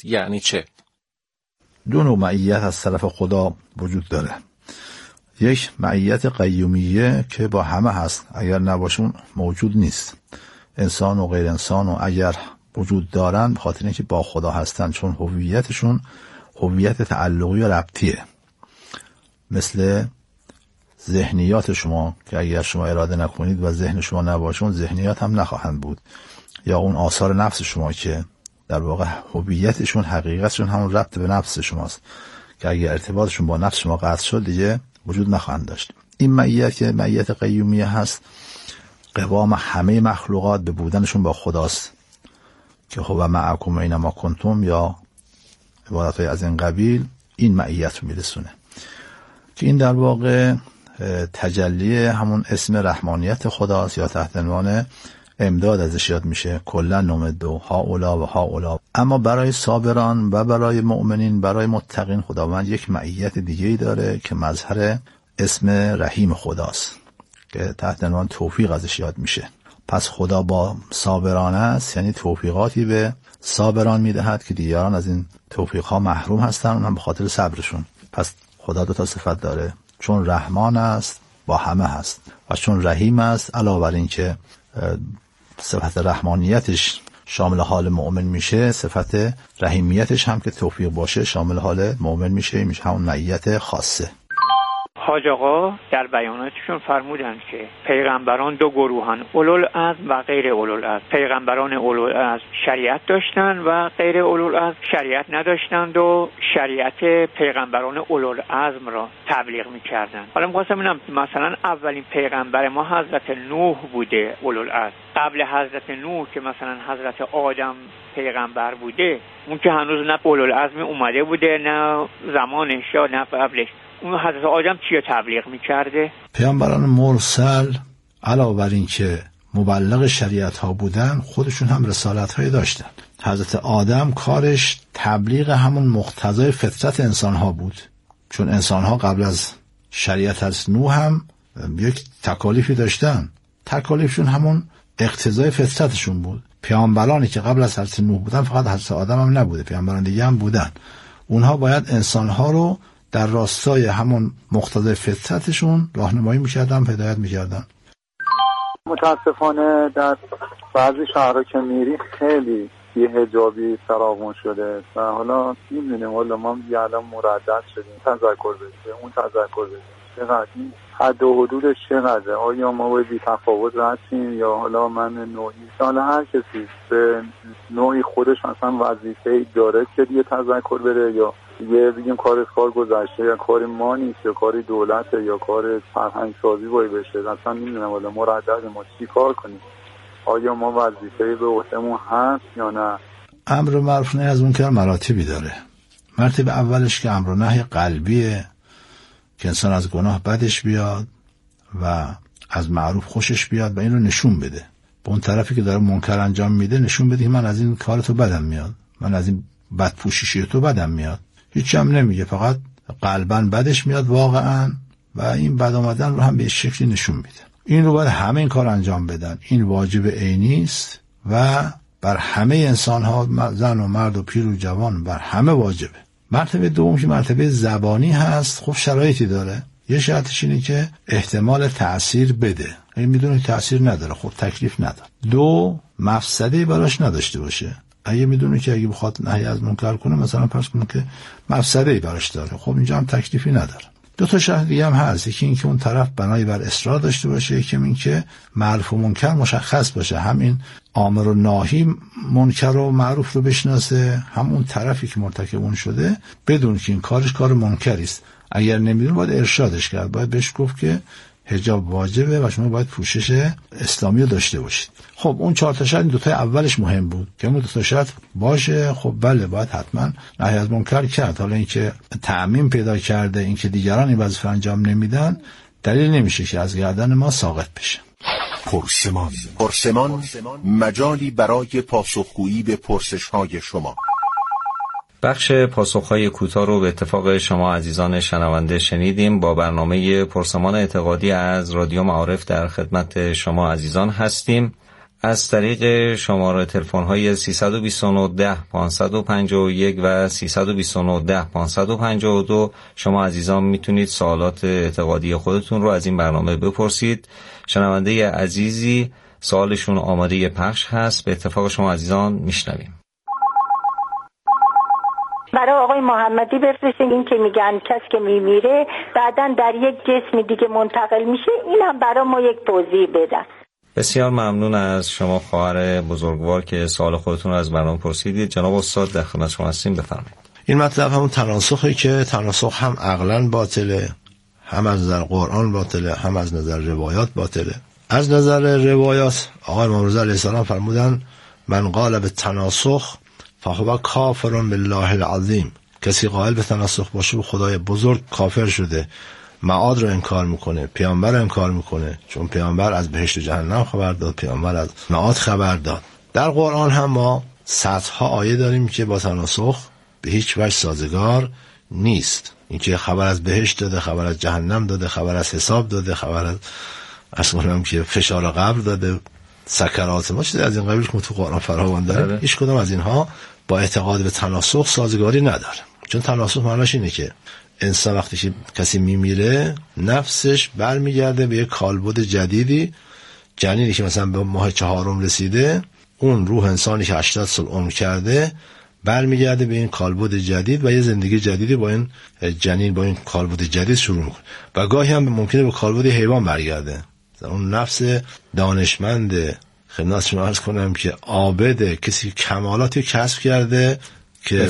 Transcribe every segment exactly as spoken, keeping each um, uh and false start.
یعنی چه؟ دو نوع معیت از طرف خدا وجود داره. یک معیت قیومیه که با همه هست، اگر نباشون موجود نیست. انسان و غیر انسان و اگر وجود دارن به خاطر اینکه با خدا هستن، چون هویتشون هویت تعلقی و ربطیه. مثل ذهنیات شما که اگر شما اراده نکنید و ذهن شما نباشون، ذهنیات هم نخواهند بود. یا اون آثار نفس شما که در واقع هویتشون حقیقتشون همون ربط به نفس شماست که اگر ارتباطشون با نفس شما قطع شد دیگه وجود نخواهند داشت. این معیت که معیت قیومیه هست، قوام همه مخلوقات به بودنشون با خداست که هو معکم اینما کنتم یا عبارتهای از این قبیل، این معیت رو میرسونه که این در واقع تجلی همون اسم رحمانیت خداست یا تحت عنوان امداد ازش یاد میشه. کلا نمدو هاولا و هاولا. اما برای صابران و برای مؤمنین، برای متقین، خداوند یک معیت دیگه‌ای داره که مظهر اسم رحیم خداست که تحت عنوان توفیق ازش یاد میشه. پس خدا با صابران است، یعنی توفیقاتی به صابران میدهد که دیگران از این توفیقها محروم هستن، اونم به خاطر صبرشون. پس خدا دو تا صفت داره، چون رحمان است با همه هست و چون رحیم است علاوه بر این که صفت رحمانیتش شامل حال مؤمن میشه، صفت رحیمیتش هم که توفیق باشه شامل حال مؤمن میشه، میشه همون معیت خاصه. حاج آقا در بیاناتشون فرمودند که پیغمبران دو گروهن، اولوالعزم و غیر اولوالعزم. پیغمبران اولوالعزم شریعت داشتن و غیر اولوالعزم شریعت نداشتند و شریعت پیغمبران اولوالعزم را تبلیغ میکردند. حالا می‌خواستم ببینم مثلا اولین پیغمبر ما حضرت نوح بوده اولوالعزم. قبل حضرت نوح که مثلا حضرت آدم پیغمبر بوده، اون که هنوز نه اولوالعزم اومده بوده، نه زمانش یا نه قبلش، اون حضرت آدم چیه تبلیغ میکرده؟ پیامبران مرسل علاوه بر این که مبلغ شریعت ها بودن، خودشون هم رسالت های داشتن. حضرت آدم کارش تبلیغ همون مقتضای فطرت انسان ها بود، چون انسان ها قبل از شریعت از نوح هم یک تکالیفی داشتن. تکالیفشون همون اقتضای فطرتشون بود. پیامبرانی که قبل از حضرت نوح بودن فقط حضرت آدم هم نبوده، پیامبران دیگه هم بودن. اونها باید انسان ها رو در راستای همون مقتضای فطرتشون راهنمایی می‌کردن، هدایت می‌کردن. متاسفانه در بعضی شهرها که میری خیلی بی‌حجابی فراوان شده و حالا می‌بینیم والا ما الان مردد شدیم، تذکر بشه اون تذکر بشه چقدر این حد و حدودش چقدره؟ آیا ما باید بی تفاوت رسیم یا حالا من نوعی حالا هر کسی به نوعی خودش اصلا وظیفه‌ای داره که دیگه تذکر بره یا یه بگیم کار از کار گذشته یا کاری ما نیست یا کاری دولته یا کار فرهنگ سازی باید بشه؟ اصلا نمیدونم والا مردد ما چی کار کنیم؟ آیا ما وظیفه‌ای به عهده‌مون هست یا نه؟ امر معروف نهی از منکر مراتبی داره. مرتبه اولش که امر نهی قلبیه که انسان از گناه بدش بیاد و از معروف خوشش بیاد و این رو نشون بده. به اون طرفی که داره منکر انجام میده نشون بده که من از این کار تو بدم میاد، من از این بدپوشیشی تو بدم میاد. هیچ هم نمیگه، فقط قلباً بدش میاد واقعاً و این بد آمدن رو هم به شکلی نشون میده. این رو باید همه این کار انجام بدن. این واجب عینی است و بر همه انسان ها، زن و مرد و پیر و جوان، بر همه واجبه. مرتبه دوم که مرتبه زبانی هست، خب شرایطی داره. یه شرطش اینه که احتمال تأثیر بده. این میدونه تأثیر نداره، خب تکلیف نداره. دو، مفسده براش نداشته باشه. اگه میدونه که اگه بخواد نهی از منکر کنه، مثلا فرض کنه که مفسده‌ای براش داره، خب اینجا هم تکلیفی نداره. دو تا شرط دیگه هم هست، یکی این که اون طرف بنای بر اصرار داشته باشه، یکی این که معروف و منکر مشخص باشه، همین امر و ناهی منکر و معروف رو بشناسه، همون طرفی که مرتکب اون شده بدون که این کارش کار منکری است. اگر نمیدونه باید ارشادش کرد، باید بهش گفت که حجاب واجبه و شما باید پوشش اسلامی رو داشته باشید. خب اون چهار تا شرط، این دو تا اولش مهم بود که اون دو تا شرط باشه. خب بله باید حتما نهی از منکر کرد. حالا اینکه تعمیم پیدا کرده، اینکه دیگران این وظیفه انجام نمیدن، دلیل نمیشه که از گردن ما ساقط بشه. پرسمان پرسمان مجالی برای پاسخگویی به پرسش‌های شما. بخش پاسخ‌های کوتاه رو به اتفاق شما عزیزان شنونده شنیدیم. با برنامه پرسمان اعتقادی از رادیو معارف در خدمت شما عزیزان هستیم. از طریق شماره تلفن های سیصد و بیست و نه ده پانصد و پنجاه و یک و سیصد و بیست و نه ده پانصد و پنجاه و دو شما عزیزان میتونید سوالات اعتقادی خودتون رو از این برنامه بپرسید. شنونده عزیزی سوالشون آماده پخش هست، به اتفاق شما عزیزان میشنویم. برای آقای محمدی بفرستین. این که میگن کسی که میمیره بعداً در یک جسم دیگه منتقل میشه، این هم برای ما یک توضیح بدن. بسیار ممنون از شما خواهر بزرگوار که سوال خودتون رو از برنامه پرسیدید. جناب استاد در خدمت شما هستیم، بفرمایید. این مطلب همون تناسخی که تناسخ هم عقلاً باطله، هم از نظر قرآن باطله، هم از نظر روایات باطله. از نظر روایات آقای امام رضا علیه السلام فرمودن من قال به تناسخ فهو کافر بالله العظیم. کسی قائل به تناسخ باشه و خدای بزرگ کافر شده، معاد رو انکار میکنه، پیامبر رو انکار میکنه، چون پیامبر از بهشت و جهنم خبر داد، پیامبر از معاد خبر داد. در قرآن هم ما صدها آیه داریم که با تناسخ به هیچ وجه سازگار نیست. اینکه خبر از بهشت داده، خبر از جهنم داده، خبر از حساب داده، خبر از اصلا که فشار قبر داده، سکرات، ما چیزی از این قبیل که تو قرآن فراوان داره، هیچ کدام از اینها با اعتقاد به تناسخ سازگاری نداره. چون تناسخ معناش اینه که انسان وقتی که کسی میمیره نفسش برمیگرده به یک کالبد جدیدی. جنینی که مثلا به ماه چهارم رسیده، اون روح انسانی که هشتاد سال عمر کرده برمیگرده به این کالبد جدید و یه زندگی جدیدی با این جنین، با این کالبد جدید شروع میکنه. و گاهی هم ممکنه به کالبد حیوان برگرده. اون نفس دانشمند، خدمت شما عرض کنم که عابد، کسی کمالاتی کسب کرده که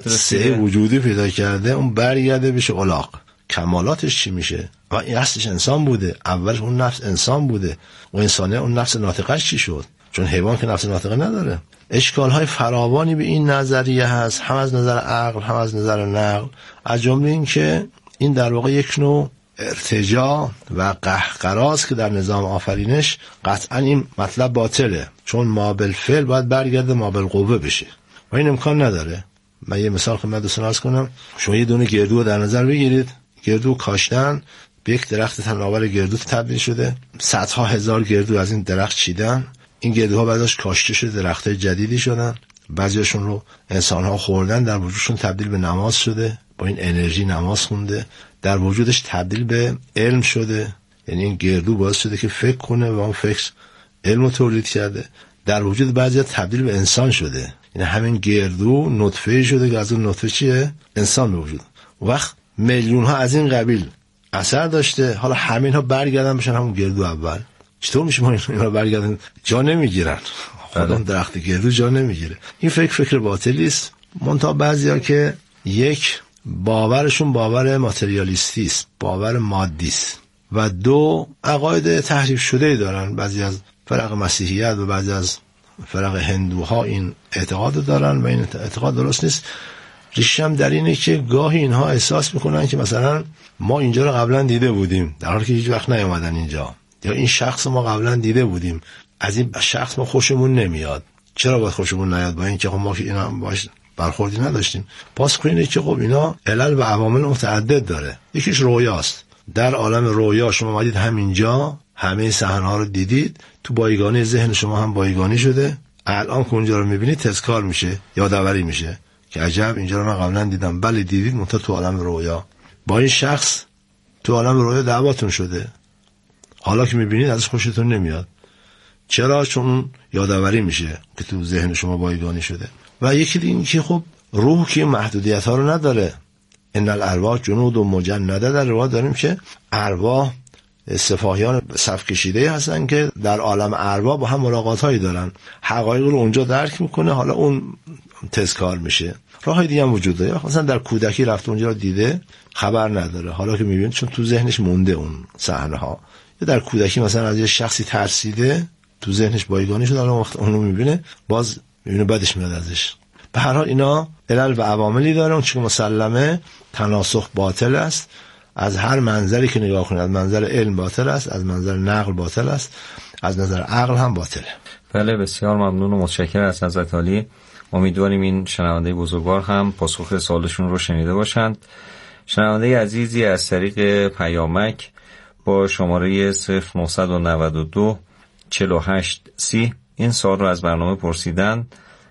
سه وجودی پیدا کرده، اون برگرده بشه الاغ. کمالاتش چی میشه؟ و این اصلش انسان بوده، اولش اون نفس انسان بوده، و انسانه اون نفس ناطقش چی شد؟ چون حیوان که نفس ناطقه نداره. اشکال‌های فراوانی به این نظریه هست، هم از نظر عقل هم از نظر نقل، از جمله این که این در واقع یک نوع ارتجاع و قهقراست که در نظام آفرینش قطعا این مطلب باطله، چون ما بالفعل باید برگرده ما بالقوه بشه و این امکان نداره. من یه مثال خدمت دوستان عرض کنم. شما یه دونه گردو در نظر بگیرید، گردو کاشتن، به یک درخت تناور گردو تبدیل شده، صدها هزار گردو از این درخت چیدن، این گردوها بعدش کاشته شده، درختای جدیدی شدن، بعضیاشون رو انسان‌ها خوردن، در وجودشون تبدیل به نماز شده، با این انرژی نماز خونده، در وجودش تبدیل به علم شده، یعنی این گردو باعث شده که فکر کنه و اون فکر علم رو تولید کرده. در وجود بعضیا تبدیل به انسان شده، یعنی همین گردو نطفه شده که از اون نطفه چیه؟ انسان به وجود. وقت میلیون ها از این قبیل اثر داشته، حالا همین ها برگردن بشن همون گردو اول. چطور میشه ما اینا برگردن؟ جا نمیگیرن، خودم درخت گردو جا نمیگیره. این فکر فکر باطلی است. منتها بعضیا که یک باورشون باور ماتریالیستی است، باور مادی است، و دو عقاید تحریف شده دارن. بعضی از فرق مسیحیت و بعضی از فرق هندوها این اعتقاد دارن و این اعتقاد درست نیست. ریشم در اینه که گاهی اینها احساس میکنن که مثلا ما اینجا رو قبلا دیده بودیم در حالی که هیچ وقت نیومدن اینجا، یا این شخص ما قبلا دیده بودیم، از این شخص ما خوشمون نمیاد. چرا باید خوشمون نیاد؟ با اینکه خب ما که اینا باش برخوردی نداشتیم. پاسخ اینه که خب اینا علل و عوامل متعدد داره. یکیش رویاست. در عالم رویا شما اومدید همینجا، همه صحنه‌ها رو دیدید، تو بایگانی ذهن شما هم بایگانی شده، الان که اونجا رو میبینید تذکار میشه، یادآوری میشه که عجب اینجا رو من قبلا دیدم. بله دیدید، منتها تو عالم رویا. با این شخص تو عالم رویا دعواتون شده، حالا که میبینید ازش خوشتون نمیاد. چرا؟ چون یادآوری میشه که تو ذهن شما بایگانی شده. و یکی دیگه این که خب روح که محدودیت ها رو نداره. ان الارواح جنود و مجنده، در روایت داریم که ارواح سپاهیان صف کشیده هستن که در عالم ارواح با هم ملاقات هایی دارن، حقایق رو اونجا درک میکنه، حالا اون تذکار میشه. راه دیگه هم وجود داره، مثلا در کودکی رفته اونجا رو دیده خبر نداره، حالا که میبینه چون تو ذهنش مونده اون صحنه ها. یا در کودکی مثلا از یه شخصی ترسیده، تو ذهنش بایگانی شده، حالا وقت اون رو میبینه باز میبینه بدش میاد ازش. به هر حال اینا علل و عواملی داره. اون چیزی که مسلمه تناسخ باطل است، از هر منظری که نگاه کنید، از منظر علم باطل است، از منظر نقل باطل است، از نظر عقل هم باطله. بله، بسیار ممنون و متشکرم از حضرت عالی. امیدواریم این شنونده بزرگوار هم پاسخ سوالشون رو شنیده باشند. شنونده عزیزی از طریق پیامک با شماره صفر نه نه دو چهل و هشت سی این سوال رو از برنامه پرسیدن.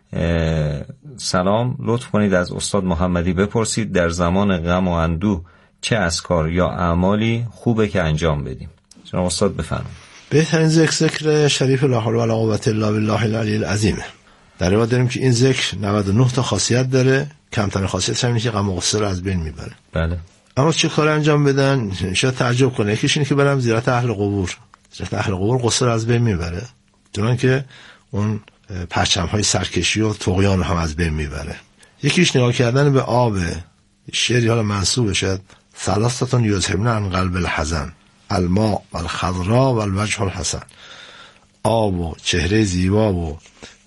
سلام، لطف کنید از استاد محمدی بپرسید در زمان غم و اندوه چه اذکار یا اعمالی خوبه که انجام بدیم؟ جناب استاد بفرمایید. بهترین ذکر ذکر شریف لا حول ولا قوة الا بالله العلی العظیم. در واقع داریم که این ذکر نود و نه تا خاصیت داره، کمترین خاصیتش اینه که غم و غصه رو از بین میبره. بله. اما چه کار انجام بدن؟ شاید تعجب کنه. یکیش اینه که برم زیارت اهل قبور. زیارت اهل قبور غصه رو از بین میبره، چون که اون پرچم‌های سرکشی و طغیان هم از بین میبره. یکیش نگاه کردن به آب. شعری حالا منسوبه شد ثلاثتون یذهبن عن قلب الحزن الماء والخضراء والوجه الحسن. آب و چهره زیبا و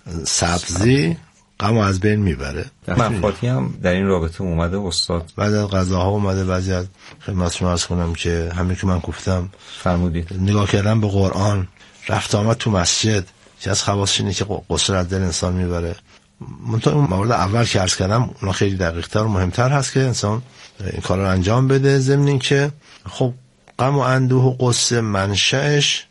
سبزی غم از بین میبره. مفاتی هم در این رابطه اومده استاد؟ بعد از غذاها اومده، بعضی از خدمت شما عرض کنم که همین که من گفتم فرمودید، نگاه کردن به قرآن، رفت آمد تو مسجد، که از خواصش اینه که غصه از دل انسان میبره. منتها اون مورد اول که عرض کردم اونا خیلی دقیق‌تر و مهمتر هست که انسان این کار رو انجام بده. ضمن این که خب غم و اندوه و غصه منشأش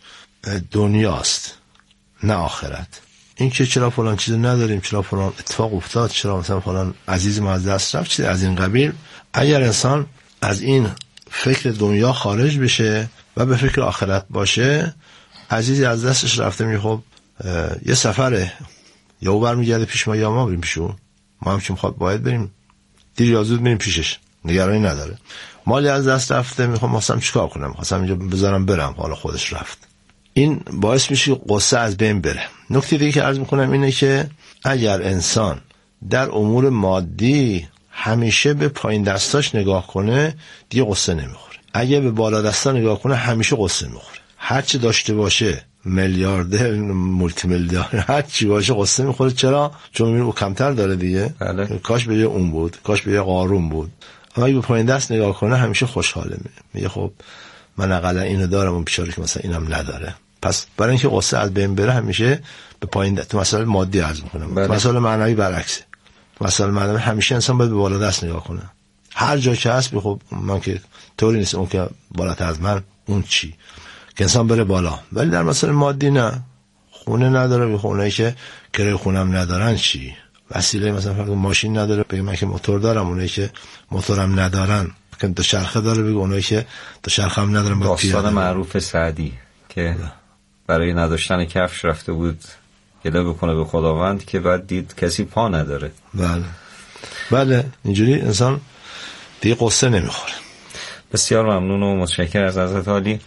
دنیاست نه آخرت. این که چرا فلان چیزو نداریم، چرا فلان اتفاق افتاد، چرا مثلا فلان عزیز ما از دست رفت، چیز از این قبیل، اگر انسان از این فکر دنیا خارج بشه و به فکر آخرت باشه، عزیزی از دستش رفته می خب یه سفره، یا او برمیگرده پیش ما یا ما بریم پیشو، ما هم چون خواهد باید بریم دیر یا زود بریم پیشش، نگرانی نداره. مالی از دست رفته، میخوام مثلا چیکار کنم، خواستم اینجا بذارم برم، حالا خودش رفت. این باعث میشه قصه از بین بره. نکته دیگه که عرض میکنم اینه که اگر انسان در امور مادی همیشه به پایین دستاش نگاه کنه دیگه قصه نمیخوره. اگه به بالا دستا نگاه کنه همیشه قصه میخوره. هر چی داشته باشه، میلیاردر، مولتی میلیاردر، هر چی باشه قصه میخوره. چرا؟ چون میبینه او کمتر داره دیگه. بله. کاش به یه اون بود، کاش به یه قارون بود. اما اگه به پایین دست نگاه کنه همیشه خوشحاله. میگه خب من اقلا اینو دارم، اون بیچاره که مثلا اینم نداره. پس برای اینکه قصه از بین بره همیشه به پایین دست، تو مسائل مادی عرض میکنم. بله. مسائل معنوی برعکسه. مسائل معنوی همیشه انسان باید به بالا دست نگاه کنه. هر جا که هست خب من که طوری نیست اون که بالاتر از من اون چی که انسان بره بالا، ولی در مسائل مادی نه. خونه نداره، به خونه‌ای که کرایه خونم ندارن چی؟ وسیله مثلا فرض ماشین نداره، بگه من که موتور دارم. اونایی که موتورم ندارن، که دو چرخه داره، بگه اونایی که دو چرخه هم ندارن. داستان معروف سعدی که برای نداشتن کفش رفته بود گله بکنه به خداوند، که بعد دید کسی پا نداره. بله بله، اینجوری انسان دیگه قصه نمیخوره. بسیار ممنون و متشکرم از حضرت عالی.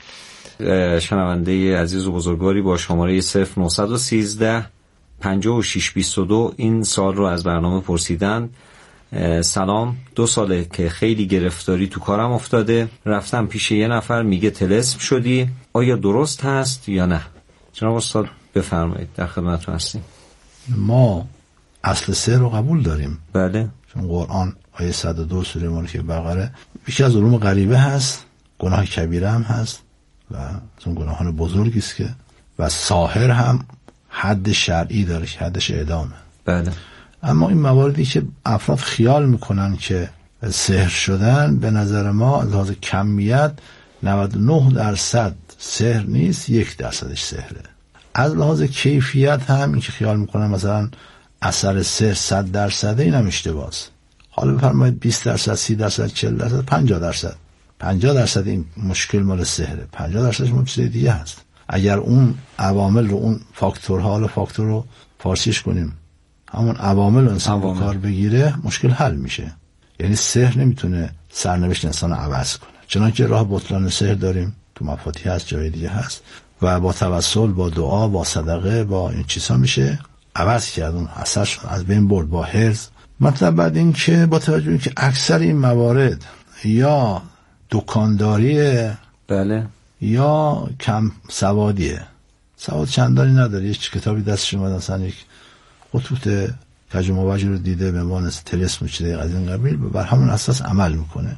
شنونده عزیز و بزرگواری با شماره صفر نهصد و سیزده پنجاه و شش بیست و دو این سال رو از برنامه پرسیدن. سلام، دو ساله که خیلی گرفتاری تو کارم افتاده، رفتم پیش یه نفر میگه طلسم شدی، آیا درست هست یا نه؟ جناب استاد بفرمایید، در خدمتتون هستیم. ما اصل سحر رو قبول داریم. بله، چون قرآن آیه صد و دو سوره مالک بقره یکی از علوم غریبه هست، گناه کبیره هم هست و اون گناهان بزرگی است که و ساحر هم حد شرعی داره که حدش اعدامه. بله. اما این مواردی که افراد خیال میکنن که سحر شدن، به نظر ما از لحاظ کمیت نود و نه درصد سحر نیست، یک درصدش سحره. از لحاظ کیفیت هم این که خیال میکنن مثلا اثر سحر صد درصده، این هم اشتباهه. حالا بفرمایید بیست درصد، سی درصد، چهل درصد، پنجاه درصد. پنجاه درصد این مشکل مال سحره، پنجاه درصدش مال چیز دیگه هست. اگر اون عوامل رو، اون فاکتورها، حالا فاکتور رو فارسیش کنیم، همون عوامل رو انسان به کار بگیره، مشکل حل میشه. یعنی سحر نمیتونه سرنوشت انسان رو عوض کنه. چنانکه راه بطلان سحر داریم، تو مفاتیح هست، جای دیگه هست، و با توسل، با دعا، با صدقه، با این چیزا میشه عوض کرد، اون اثرش از بین برد با حرز. مطلب بعد این که با توجه این که اکثر این موارد یا دکانداریه، بله، یا کم سوادیه. سواد چندانی نداره. یک کتابی دستش اومد مثلا یک خطوط کج و موج رو دیده به عنوان طلسم و چیزای از این قبیل، بر همون اساس عمل میکنه.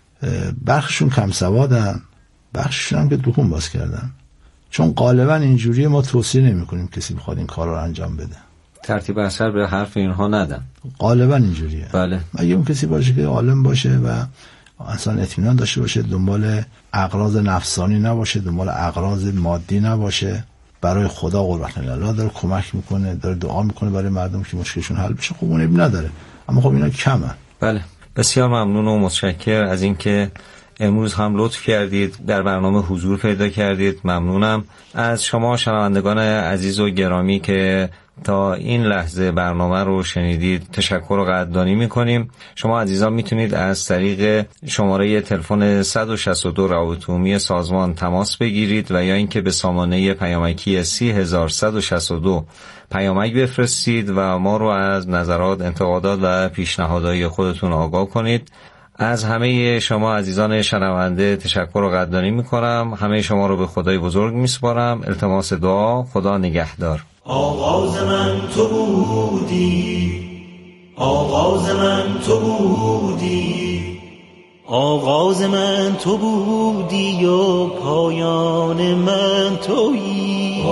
بخششون کم سوادن، بخششون هم که دکون باز کردن. چون غالبا اینجوری ما توصیه نمیکنیم کسی بخواد این کار رو انجام بده، ترتیب اثر به حرف اینها ندن. غالبا اینجوریه. بله. اگه اون کسی باشه که عالم باشه و اصلا اطمینان داشته باشه، دنبال اغراض نفسانی نباشه، دنبال اغراض مادی نباشه، برای خدا قربت الله داره کمک میکنه، داره دعا میکنه برای مردم که مشکلشون حل بشه، خب اون اب نداره. اما خب اینا کمن. بله، بسیار ممنون و متشکر از اینکه امروز هم لطف کردید در برنامه حضور پیدا کردید. ممنونم از شما شنوندگان عزیز و گرامی که تا این لحظه برنامه رو شنیدید. تشکر و قدردانی میکنیم. شما عزیزان میتونید از طریق شماره تلفن صد و شصت و دو روابط عمومی سازمان تماس بگیرید و یا اینکه به سامانه پیامکی سی هزار صد و شصت و دو پیامک بفرستید و ما رو از نظرات، انتقادات و پیشنهادهای خودتون آگاه کنید. از همه شما عزیزان شنونده تشکر و قدردانی میکنم. همه شما رو به خدای بزرگ میسپارم. التماس دعا. خدا نگهدار. آغاز من تو بودی، آغاز من تو بودی، آغاز من تو بودی و پایان من تویی.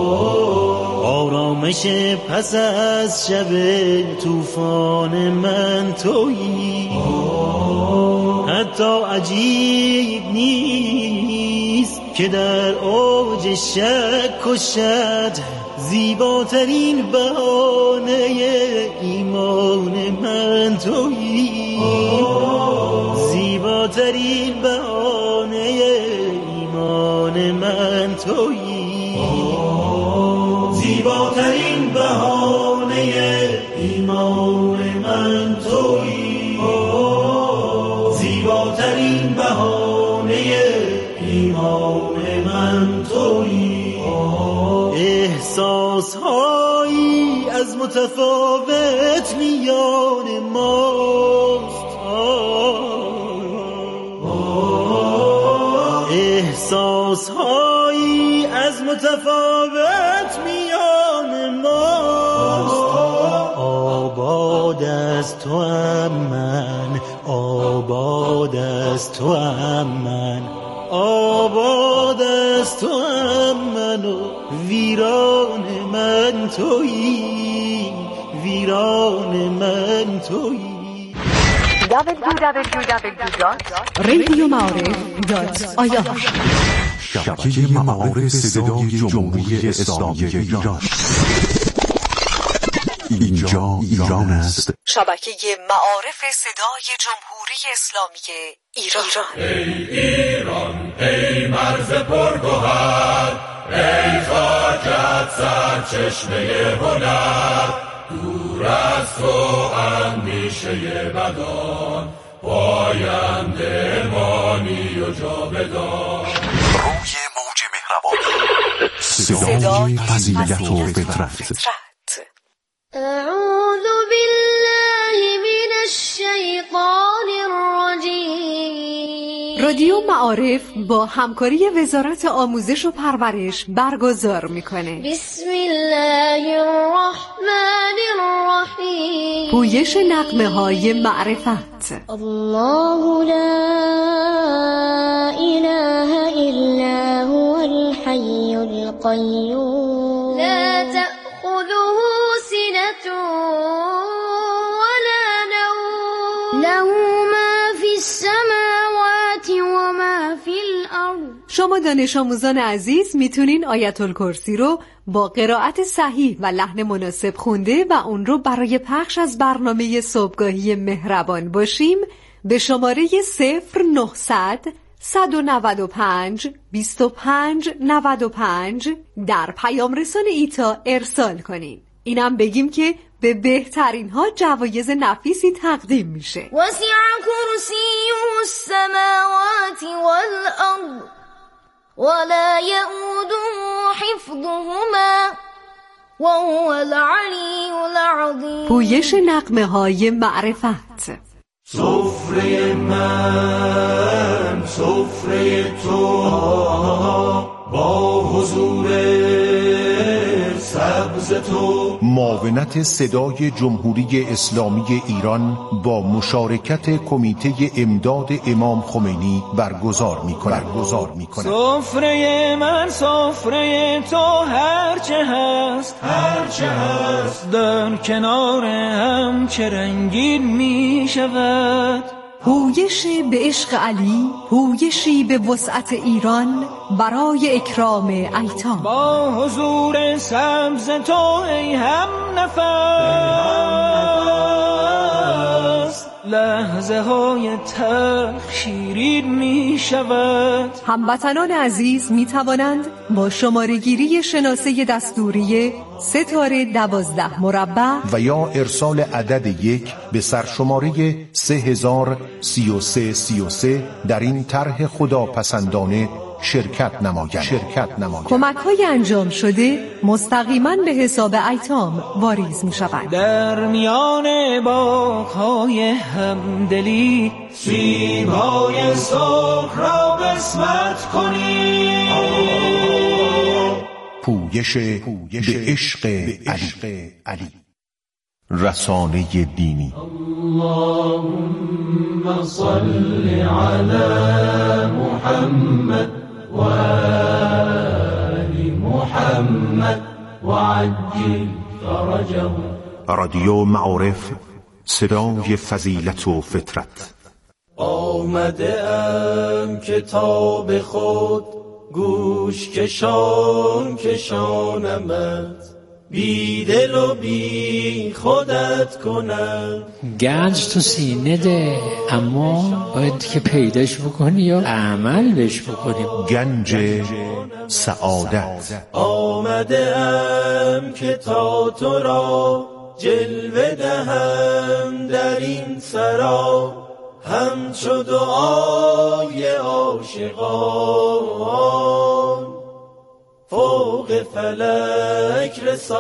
آرامش پس از شب طوفان من تویی. حتی عجیب نیست که در اوج شک و شد زیباترین بهانه ایمان من تویی. زیباترین بهانه ایمان من تویی. زیباترین بهانه ایمان من تویی. زیباترین بهانه ایمان من تویی. احساس هایی از متفاوت میان ماست. احساس هایی از متفاوت میان ماست. آباد از تو ام من، آباد از تو ام من، آباد از تو ام من و ویران من تویی. ویران من تویی. دبلیو دبلیو دبلیو دات رادیو معارف دات آی آر شبکه معارف صدای جمهوری اسلامی ایران. اینجا ایران است. شبکه معارف صدای جمهوری اسلامی ایران. ای ایران، ای مرز پرگوهر، ای خاکت سرچشمه هنر. دور از تو اندیشه بدان، پاینده مانی و جاودان. روی موج مهربان، صدای فضیلت و فطرت. اعوذ بالله من الشیطان الرجیم. رادیو معارف با همکاری وزارت آموزش و پرورش برگزار میکنه. بسم الله الرحمن الرحیم. پویش نغمه های معرفت. الله لا اله الا هو الحی القیوم. لا تأخذه سنة ولا نوم. له ما في السماوات وما في الأرض. شما دانش آموزان عزیز میتونین آیت الکرسی رو با قرائت صحیح و لحن مناسب خونده و اون رو برای پخش از برنامه صبحگاهی مهربان باشیم به شماره صفر نهصد صد و نود و پنج بیست و پنج نود و پنج در پیام رسان ایتا ارسال کنین. اینم بگیم که به بهترین ها جوایز نفیسی تقدیم میشه. وسع کرسیه السماوات والارض ولا یئوده حفظهما وهو العلی العظیم. پویش نغمه های معرفت. سفره من، سفره تو، با حضور سبز تو. معاونت صدای جمهوری اسلامی ایران با مشارکت کمیته امداد امام خمینی برگزار می‌کند. برگزار می‌کند. سفره من، سفره تو، هرچه هست، هرچه هست، در کنار هم چه رنگین می‌شود. پویش به عشق علی، پویشی به وسعت ایران برای اکرام ایتام. با حضور سبز تو ای هم نفس، لحظه های تلخ شیرین می شود. هموطنان عزیز می توانند با شماره گیری شناسه دستوری ستاره دوازده مربع و یا ارسال عدد یک به سرشماره سه هزار سی و سه سی و سه در این طرح خداپسندانه شرکت نمایند. شرکت نمایند. کمک های انجام شده مستقیما به حساب ایتام واریز می شود. در میان باغ های همدلی سیب های سرخ را قسمت کنی. پویش به عشق علی. رسانه دینی. اللهم صل علی محمد و آل محمد و عجل فرجه. رادیو معارف، صدای فضیلت و فطرت. آمده ام کتاب خود گوش کشان کشانمت، بی دل و بی خودت کنم. گنج تو سینه ده، اما باید که پیداش بکنی یا عمل بهش بکنی. گنج سعادت. آمده ام که تا تو را جلوه دهم در این سرا، همچو دعای عاشقان فوق فلک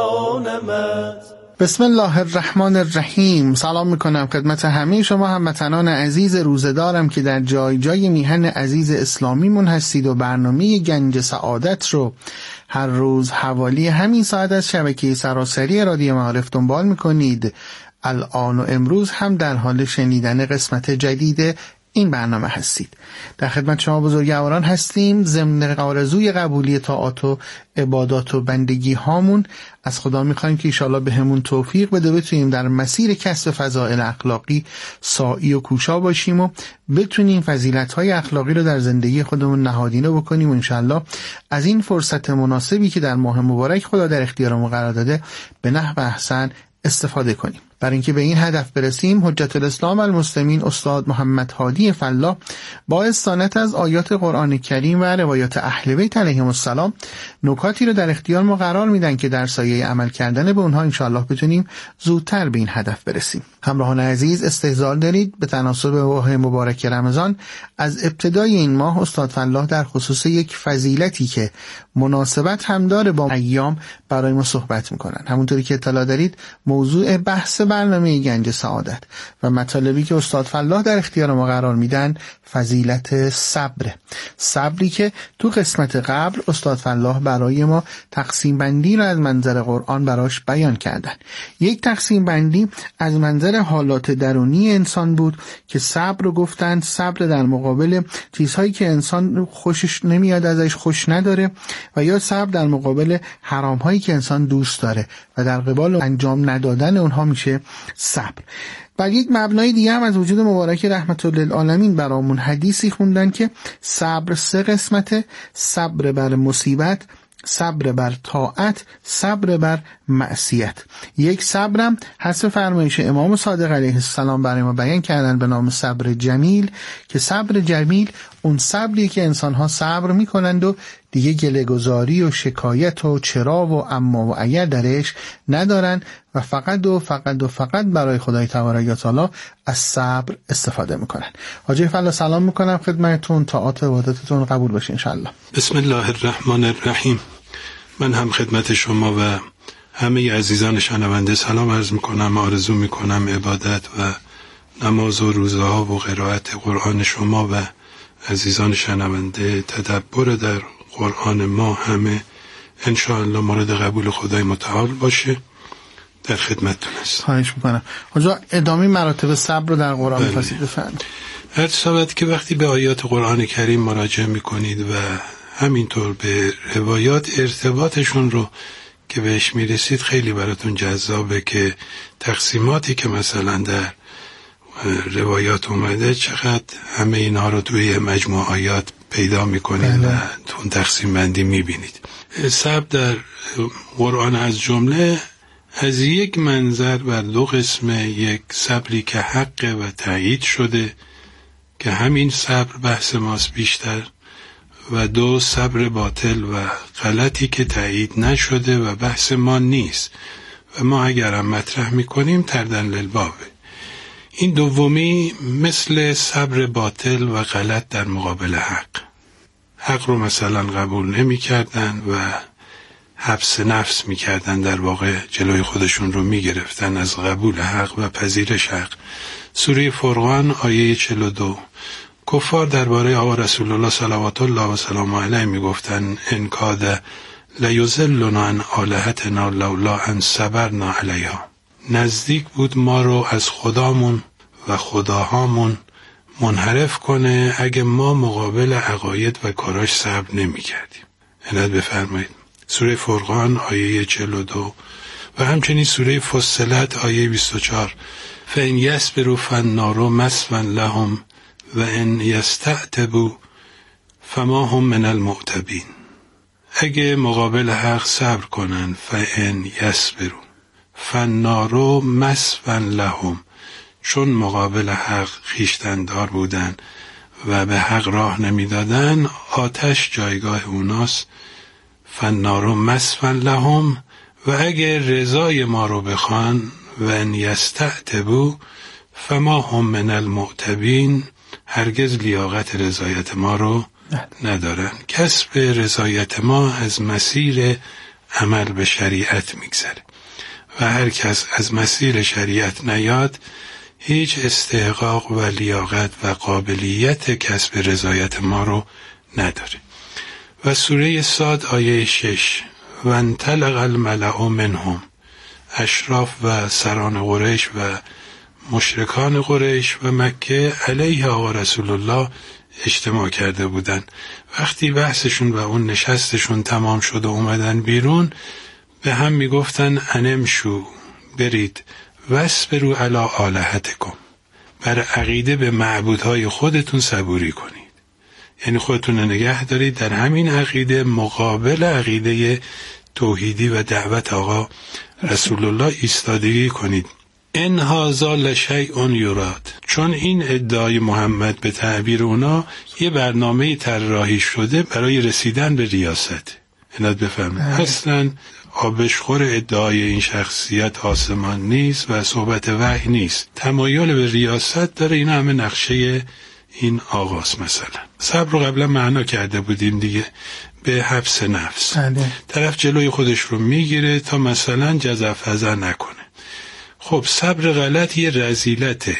رسانمت. بسم الله الرحمن الرحیم. سلام میکنم خدمت همه شما هموطنان عزیز روزدارم که در جای جای میهن عزیز اسلامیمون هستید و برنامه گنج سعادت رو هر روز حوالی همین ساعت از شبکه سراسری رادیو معارف دنبال میکنید. الان و امروز هم در حال شنیدن قسمت جدید این برنامه هستید. در خدمت شما بزرگواران هستیم. ضمن آرزوی قبولی طاعات و عبادات و بندگی هامون از خدا میخوایم که ایشالا به همون توفیق بده بتونیم در مسیر کسب فضائل اخلاقی سعی و کوشا باشیم و بتونیم فضیلت های اخلاقی رو در زندگی خودمون نهادینه بکنیم و انشالله از این فرصت مناسبی که در ماه مبارک خدا در اختیارمون قرار داده به نحو احسن استفاده کنیم. برای اینکه به این هدف برسیم حجت الاسلام المسلمین استاد محمد هادی فلاح با استناد از آیات قرآن کریم و روایات اهل بیت علیهم السلام نکاتی رو در اختیار ما قرار میدن که در سایه عمل کردن به اونها انشاءالله بتونیم زودتر به این هدف برسیم. همراهان عزیز استحضار دارید به تناسب ماه مبارک رمضان از ابتدای این ماه استاد فلاح در خصوص یک فضیلتی که مناسبت هم داره با ایام برای ما صحبت میکنن. همونطوری که اطلاع دارید موضوع بحث برنامه گنج سعادت و مطالبی که استاد فلاح در اختیار ما قرار میدن فضیلت صبر. صبری که تو قسمت قبل استاد فلاح برای ما تقسیم بندی رو از منظر قرآن براش بیان کردن. یک تقسیم بندی از منظر حالات درونی انسان بود که صبر رو گفتن صبر در مقابل چیزهایی که انسان خوشش نمیاد ازش خوش نداره و یا صبر در مقابل حرامهایی که انسان دوست داره و در قبال انجام ندادن اونها میشه صبر. بعد یک مبنای دیگه هم از وجود مبارک رحمت للعالمین برامون حدیثی خوندن که صبر سه قسمته: صبر بر مصیبت، صبر بر طاعت، صبر بر معصیت. یک صبرم حسب فرمایش امام صادق علیه السلام برای ما بیان کردن به نام صبر جمیل که صبر جمیل اون صبری که انسان‌ها صبر می‌کنند و دیگه گله‌گذاری و شکایت و چرا و اما و اگر درش ندارن و فقط و فقط و فقط برای خدای تبارک و تعالی از صبر استفاده می‌کنن. حاجی فلا سلام می‌کنم خدمتتون، طاعات و عبادتتون قبول باشه انشالله. بسم الله الرحمن الرحیم. من هم خدمت شما و همه عزیزان شنونده سلام عرض می‌کنم، آرزو می‌کنم عبادت و نماز و روزه‌ها و قرائت قرآن شما و عزیزان شنونده تدبر در قرآن ما همه انشاءالله مورد قبول خدای متعال باشه. در خدمتتون هست. خواهش میکنم. حاجا ادامه مراتب صبر رو در قرآن می‌فرمایید بفرمایید. هر صحبت که وقتی به آیات قرآن کریم مراجعه میکنید و همینطور به روایات ارتباطشون رو که بهش میرسید خیلی براتون جذابه که تقسیماتی که مثلا در روایات اومده چقدر همه اینها رو توی مجموعه آیات پیدا میکنید و تون تقسیم بندی میبینید. صبر در قرآن از جمله از یک منظر بر دو قسمه، یک صبری که حق و تایید شده که همین صبر بحث ماست بیشتر، و دو صبر باطل و غلطی که تایید نشده و بحث ما نیست و ما اگر هم مطرح میکنیم تردن للبابه. این دومی مثل صبر باطل و غلط در مقابل حق. حق رو مثلا قبول نمی کردن و حبس نفس می کردن، در واقع جلوی خودشون رو می گرفتن از قبول حق و پذیرش حق. سوره فرقان آیه چهل و دو. کفار درباره آقا رسول الله صلوات الله و سلام علیه می گفتن ان کاد لیضلنا عن آلهتنا لولا ان صبرنا علیها. نزدیک بود ما رو از خدامون و خداهامون منحرف کنه اگه ما مقابل عقاید و کاراش صبر نمی کردیم. عنایت بفرمایید. سوره فرقان آیه چهل و دو و همچنین سوره فصلت آیه بیست و چهار. فإن یصبروا فالنار مثوی لهم و ان یستعتبوا فما هم من المعتبین. اگه مقابل حق صبر کنن، فإن یصبروا فالنار مثوی لهم، چون مقابل حق خیشتندار بودن و به حق راه نمیدادن، آتش جایگاه اوناست. فالنار مثوی لهم، و اگر رضای ما رو بخوان، و ان یستعتبوا فما هم من المعتبین، هرگز لیاقت رضایت ما رو ندارن. کسب رضایت ما از مسیر عمل به شریعت میگذره و هر کس از مسیر شریعت نیاد هیچ استحقاق و لیاقت و قابلیت کسب رضایت ما رو نداره. و سوره صاد آیه شش. و انطلق الملأ منهم، اشراف و سران قریش و مشرکان قریش و مکه علیه آقا رسول الله اجتماع کرده بودن. وقتی بحثشون و اون نشستشون تمام شد و اومدن بیرون، به هم میگفتن انمشو، برید، واصبروا علی آلهتکم، بر عقیده به معبودهای خودتون صبوری کنید. یعنی خودتون نگه دارید در همین عقیده مقابل عقیده توحیدی و دعوت آقا رسول الله ایستادگی کنید. ان هذا لشیء یراد، چون این ادعای محمد به تعبیر اونا یه برنامه طراحی شده برای رسیدن به ریاست. عنایت بفرمایید. اصلا آبشخور ادعای این شخصیت آسمان نیست و صحبت وحی نیست، تمایل به ریاست داره. اینا همه نقشه این آغاز. مثلا صبر رو قبلا معنا کرده بودیم دیگه، به حبس نفس. بله. طرف جلوی خودش رو میگیره تا مثلا جزع نکنه. خب صبر غلط یه رذیلته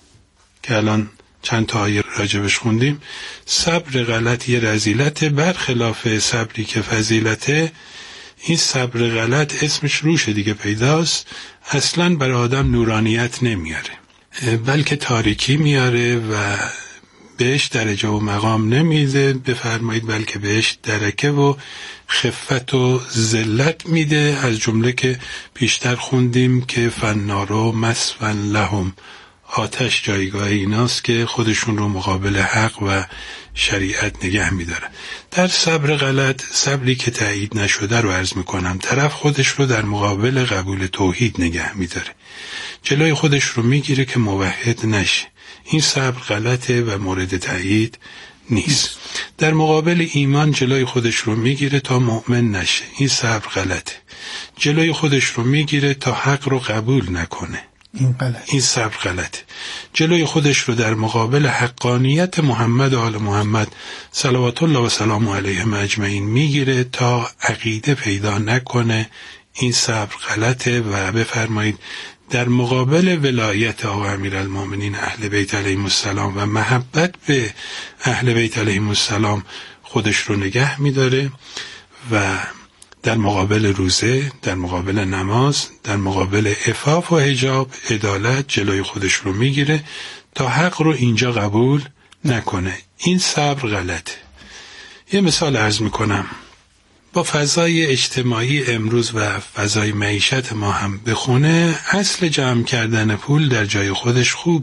که الان چند تا آیه راجبش خوندیم. صبر غلط یه رذیلته، برخلاف صبری که فضیلته. این صبر غلط اسمش روشه دیگه پیداست، اصلا برای آدم نورانیت نمیاره بلکه تاریکی میاره و بهش درجه و مقام نمیده بفرمایید، بلکه بهش درکه و خفت و ذلت میده. از جمله که پیشتر خوندیم که فالنار مثوی لهم، آتش جایگاه ایناست که خودشون رو مقابل حق و شریعت نگه میدارن. در صبر غلط، صبری که تایید نشده رو عرض میکنم، طرف خودش رو در مقابل قبول توحید نگه میداره، جلوی خودش رو میگیره که موحد نشه. این صبر غلطه و مورد تایید نیست. در مقابل ایمان جلوی خودش رو میگیره تا مؤمن نشه. این صبر غلطه. جلوی خودش رو میگیره تا حق رو قبول نکنه. این غلط. این صبر غلطه. جلوی خودش رو در مقابل حقانیت محمد و آل محمد صلوات الله و سلام علیهم اجمعین میگیره تا عقیده پیدا نکنه. این صبر غلطه. و بفرمایید در مقابل ولایت آقا امیرالمومنین اهل بیت علیهم السلام و محبت به اهل بیت علیهم السلام خودش رو نگه میداره و در مقابل روزه، در مقابل نماز، در مقابل عفاف و حجاب، عدالت جلوی خودش رو میگیره تا حق رو اینجا قبول نکنه. این صبر غلطه. یه مثال عرض میکنم. با فضای اجتماعی امروز و فضای معیشت ما هم بخونه، اصل جمع کردن پول در جای خودش خوبه.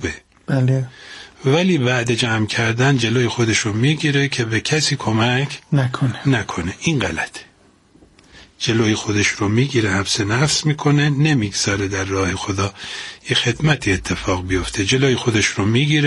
بله. ولی بعد جمع کردن جلوی خودش رو میگیره که به کسی کمک نکنه نکنه. این غلطه. جلوی خودش رو میگیره، حبس نفس میکنه، نمیگذاره در راه خدا یه خدمتی اتفاق بیفته. جلوی خودش رو میگیره